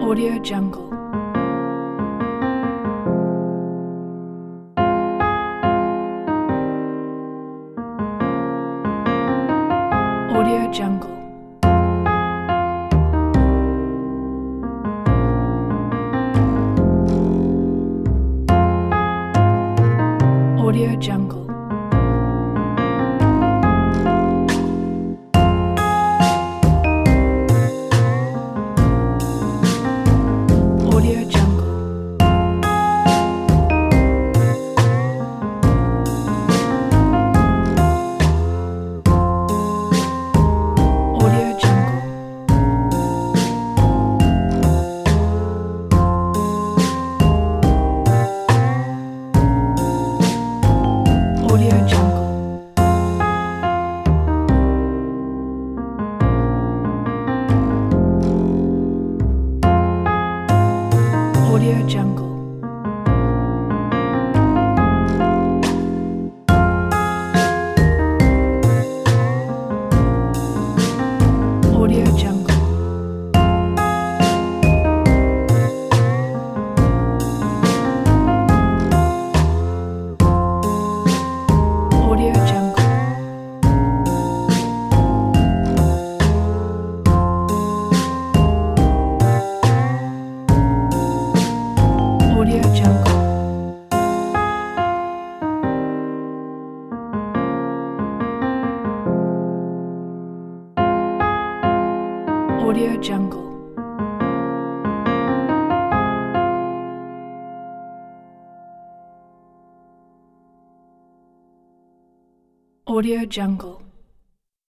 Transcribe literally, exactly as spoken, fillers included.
Audio Jungle. Audio Jungle. Audio Jungle. Audio Jungle. Audio Jungle. Audio Jungle. Audio Jungle. Audio Jungle. Audio Jungle. Audio Jungle. Audio Jungle. Audio Jungle.